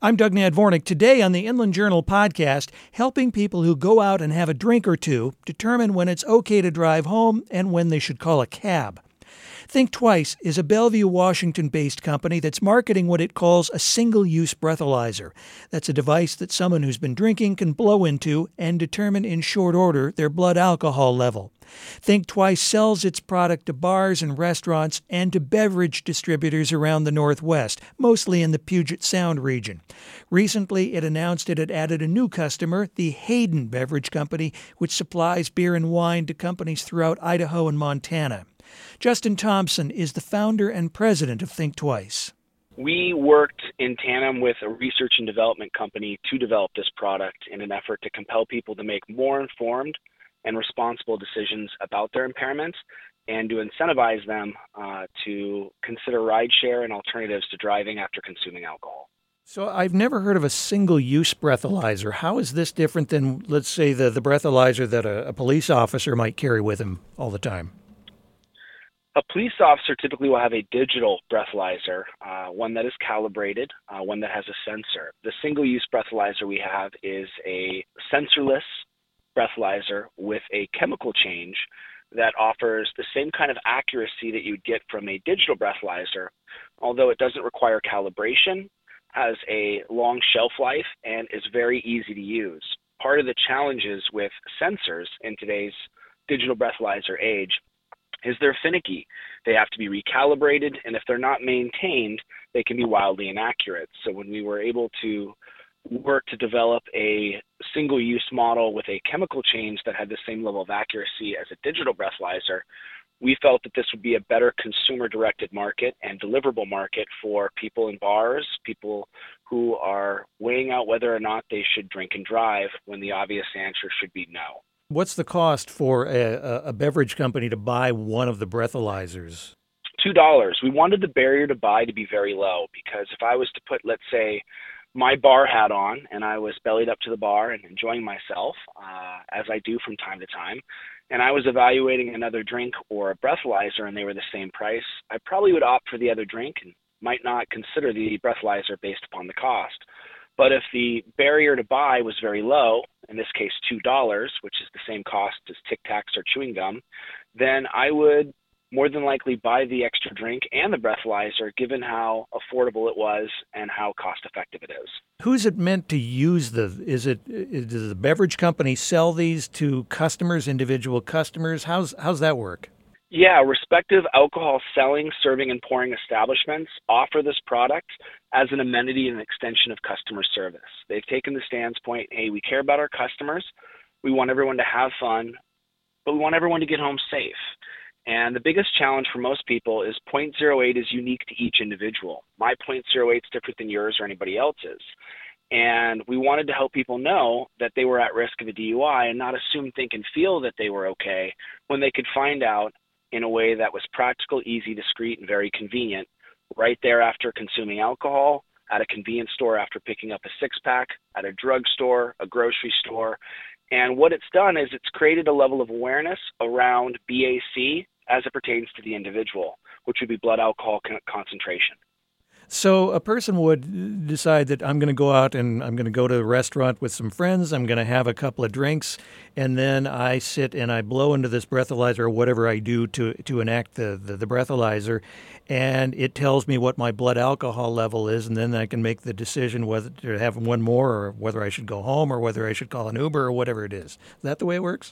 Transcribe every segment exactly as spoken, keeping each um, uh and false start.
I'm Doug Nadvornik. Today on the Inland Journal podcast, helping people who go out and have a drink or two determine when it's okay to drive home and when they should call a cab. Think Twice is a Bellevue, Washington-based company that's marketing what it calls a single-use breathalyzer. That's a device that someone who's been drinking can blow into and determine in short order their blood alcohol level. Think Twice sells its product to bars and restaurants and to beverage distributors around the Northwest, mostly in the Puget Sound region. Recently, it announced it had added a new customer, the Hayden Beverage Company, which supplies beer and wine to companies throughout Idaho and Montana. Justin Thompson is the founder and president of Think Twice. We worked in tandem with a research and development company to develop this product in an effort to compel people to make more informed and responsible decisions about their impairments and to incentivize them uh, to consider rideshare and alternatives to driving after consuming alcohol. So I've never heard of a single-use breathalyzer. How is this different than, let's say, the, the breathalyzer that a, a police officer might carry with him all the time? A police officer typically will have a digital breathalyzer, uh, one that is calibrated, uh, one that has a sensor. The single-use breathalyzer we have is a sensorless breathalyzer with a chemical change that offers the same kind of accuracy that you'd get from a digital breathalyzer, although it doesn't require calibration, has a long shelf life, and is very easy to use. Part of the challenges with sensors in today's digital breathalyzer age is they're finicky. They have to be recalibrated, and if they're not maintained, they can be wildly inaccurate. So when we were able to work to develop a single-use model with a chemical change that had the same level of accuracy as a digital breathalyzer, we felt that this would be a better consumer-directed market and deliverable market for people in bars, people who are weighing out whether or not they should drink and drive when the obvious answer should be no. What's the cost for a, a beverage company to buy one of the breathalyzers? two dollars. We wanted the barrier to buy to be very low because if I was to put, let's say, my bar hat on and I was bellied up to the bar and enjoying myself, uh, as I do from time to time, and I was evaluating another drink or a breathalyzer and they were the same price, I probably would opt for the other drink and might not consider the breathalyzer based upon the cost. But if the barrier to buy was very low, in this case two dollars, which is the same cost as Tic Tacs or chewing gum, then I would more than likely buy the extra drink and the breathalyzer given how affordable it was and how cost-effective it is. Who's it meant to use? The Is it, is, does the beverage company sell these to customers, individual customers? How's, how's that work? Yeah, respective alcohol selling, serving, and pouring establishments offer this product as an amenity and extension of customer service. They've taken the standpoint, hey, we care about our customers, we want everyone to have fun, but we want everyone to get home safe. And the biggest challenge for most people is zero point zero eight is unique to each individual. My zero point zero eight is different than yours or anybody else's. And we wanted to help people know that they were at risk of a D U I and not assume, think, and feel that they were okay when they could find out in a way that was practical, easy, discreet, and very convenient, right there after consuming alcohol, at a convenience store after picking up a six-pack, at a drugstore, a grocery store. And what it's done is it's created a level of awareness around B A C as it pertains to the individual, which would be blood alcohol con- concentration. So a person would decide that I'm going to go out and I'm going to go to a restaurant with some friends, I'm going to have a couple of drinks, and then I sit and I blow into this breathalyzer or whatever I do to to enact the, the, the breathalyzer, and it tells me what my blood alcohol level is, and then I can make the decision whether to have one more or whether I should go home or whether I should call an Uber or whatever it is. Is that the way it works?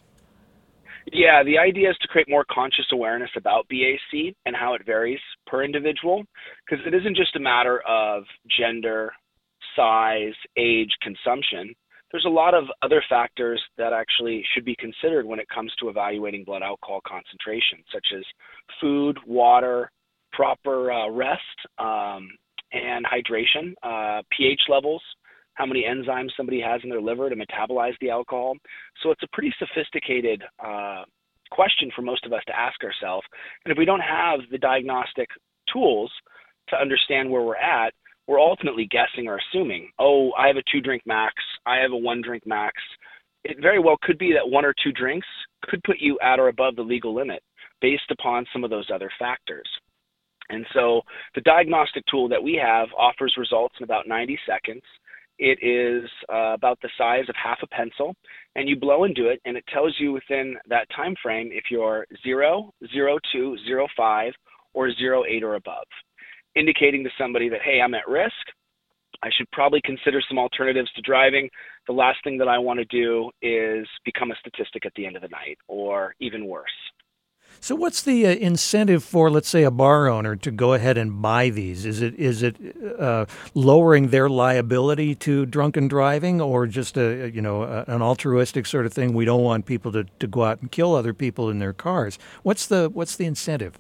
Yeah, the idea is to create more conscious awareness about B A C and how it varies per individual, because it isn't just a matter of gender, size, age, consumption. There's a lot of other factors that actually should be considered when it comes to evaluating blood alcohol concentration, such as food, water, proper uh, rest, um, and hydration, uh, pH levels, how many enzymes somebody has in their liver to metabolize the alcohol. So it's a pretty sophisticated uh, question for most of us to ask ourselves. And if we don't have the diagnostic tools to understand where we're at, we're ultimately guessing or assuming, oh, I have a two-drink max, I have a one-drink max. It very well could be that one or two drinks could put you at or above the legal limit based upon some of those other factors. And so the diagnostic tool that we have offers results in about ninety seconds. It is uh, about the size of half a pencil, and you blow into it, and it tells you within that time frame if you're zero, zero two, zero five, or zero eight or above, indicating to somebody that, hey, I'm at risk. I should probably consider some alternatives to driving. The last thing that I want to do is become a statistic at the end of the night, or even worse. So what's the uh, incentive for, let's say, a bar owner to go ahead and buy these? Is it is it uh, lowering their liability to drunken driving, or just a you know a, an altruistic sort of thing? We don't want people to, to go out and kill other people in their cars. What's the what's the incentive?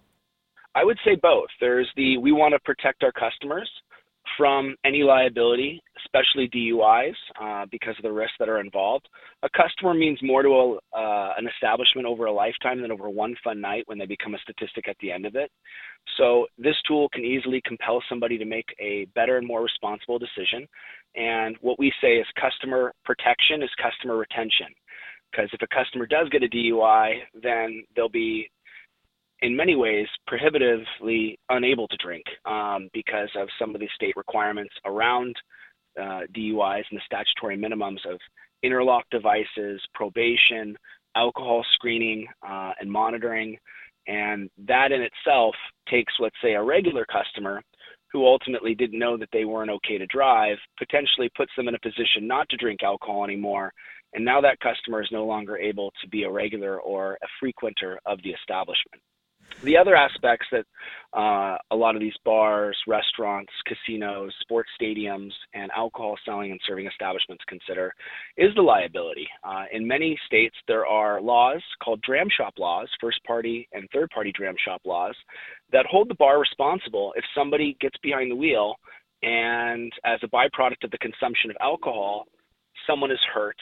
I would say both. There's the we want to protect our customers from any liability, especially D U Is, uh, because of the risks that are involved. A customer means more to a, uh, an establishment over a lifetime than over one fun night when they become a statistic at the end of it. So this tool can easily compel somebody to make a better and more responsible decision. And what we say is customer protection is customer retention. Because if a customer does get a D U I, then they'll be in many ways prohibitively unable to drink um, because of some of the state requirements around uh, D U Is and the statutory minimums of interlock devices, probation, alcohol screening, uh, and monitoring. And that in itself takes, let's say, a regular customer who ultimately didn't know that they weren't okay to drive, potentially puts them in a position not to drink alcohol anymore. And now that customer is no longer able to be a regular or a frequenter of the establishment. The other aspects that uh, a lot of these bars, restaurants, casinos, sports stadiums, and alcohol selling and serving establishments consider is the liability. Uh, in many states, there are laws called dram shop laws, first-party and third-party dram shop laws, that hold the bar responsible if somebody gets behind the wheel and as a byproduct of the consumption of alcohol, someone is hurt.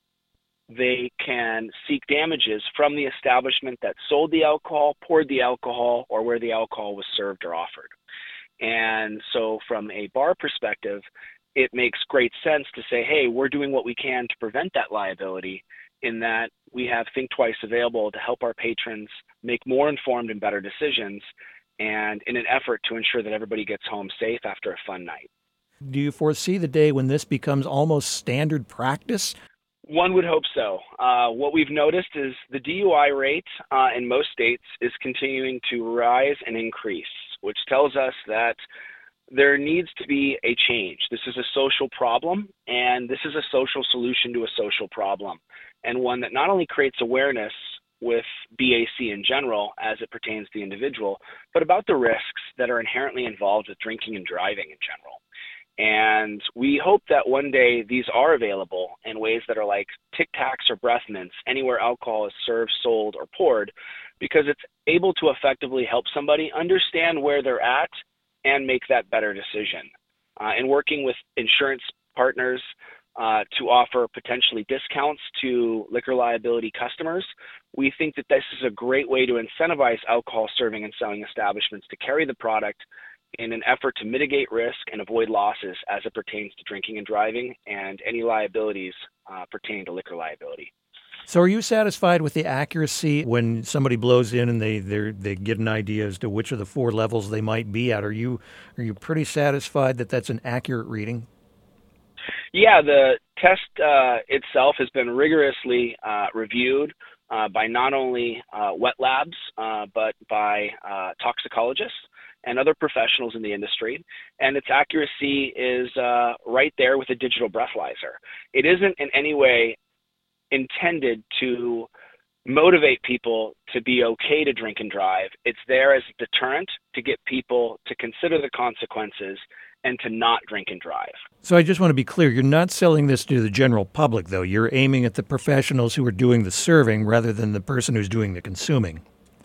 They can seek damages from the establishment that sold the alcohol, poured the alcohol, or where the alcohol was served or offered. And so from a bar perspective, it makes great sense to say, hey, we're doing what we can to prevent that liability in that we have Think Twice available to help our patrons make more informed and better decisions, and in an effort to ensure that everybody gets home safe after a fun night. Do you foresee the day when this becomes almost standard practice? One would hope so. Uh, what we've noticed is the D U I rate uh, in most states is continuing to rise and increase, which tells us that there needs to be a change. This is a social problem, and this is a social solution to a social problem, and one that not only creates awareness with B A C in general as it pertains to the individual, but about the risks that are inherently involved with drinking and driving in general. And we hope that one day these are available in ways that are like Tic Tacs or breath mints anywhere alcohol is served, sold, or poured, because it's able to effectively help somebody understand where they're at and make that better decision. Uh, and working with insurance partners uh, to offer potentially discounts to liquor liability customers, we think that this is a great way to incentivize alcohol serving and selling establishments to carry the product in an effort to mitigate risk and avoid losses as it pertains to drinking and driving and any liabilities uh, pertaining to liquor liability. So are you satisfied with the accuracy when somebody blows in and they they get an idea as to which of the four levels they might be at? Are you are you pretty satisfied that that's an accurate reading? Yeah, the test uh, itself has been rigorously uh, reviewed uh, by not only uh, wet labs, uh, but by uh, toxicologists and other professionals in the industry, and its accuracy is uh, right there with a digital breathalyzer. It isn't in any way intended to motivate people to be okay to drink and drive. It's there as a deterrent to get people to consider the consequences and to not drink and drive. So I just want to be clear, you're not selling this to the general public, though. You're aiming at the professionals who are doing the serving rather than the person who's doing the consuming.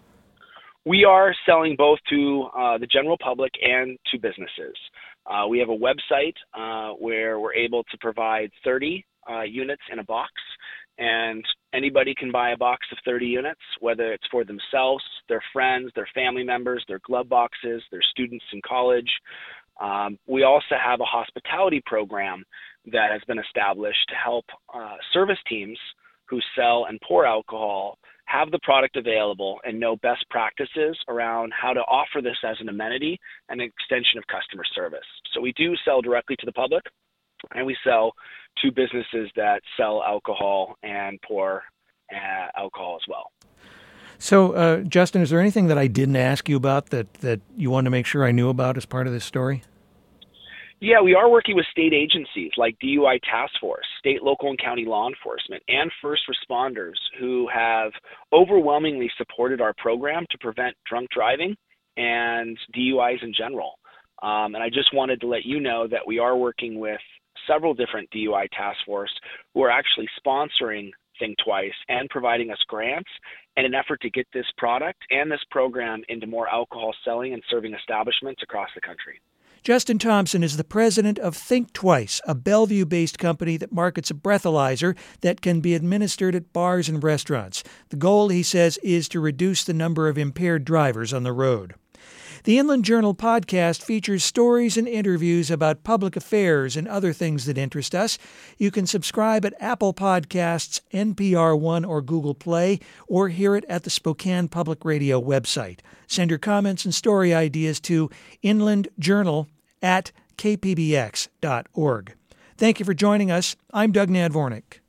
We are selling both to uh, the general public and to businesses. Uh, we have a website uh, where we're able to provide thirty uh, units in a box, and anybody can buy a box of thirty units, whether it's for themselves, their friends, their family members, their glove boxes, their students in college. Um, we also have a hospitality program that has been established to help uh, service teams who sell and pour alcohol have the product available and know best practices around how to offer this as an amenity and an extension of customer service. So we do sell directly to the public, and we sell to businesses that sell alcohol and pour uh, alcohol as well. So, uh, Justin, is there anything that I didn't ask you about that, that you wanted to make sure I knew about as part of this story? Yeah, we are working with state agencies like D U I Task Force, state, local, and county law enforcement, and first responders who have overwhelmingly supported our program to prevent drunk driving and D U Is in general. Um, and I just wanted to let you know that we are working with several different D U I task force who are actually sponsoring Think Twice and providing us grants in an effort to get this product and this program into more alcohol selling and serving establishments across the country. Justin Thompson is the president of Think Twice, a Bellevue-based company that markets a breathalyzer that can be administered at bars and restaurants. The goal, he says, is to reduce the number of impaired drivers on the road. The Inland Journal podcast features stories and interviews about public affairs and other things that interest us. You can subscribe at Apple Podcasts, N P R One, or Google Play, or hear it at the Spokane Public Radio website. Send your comments and story ideas to inlandjournal at k p b x dot org. Thank you for joining us. I'm Doug Nadvornik.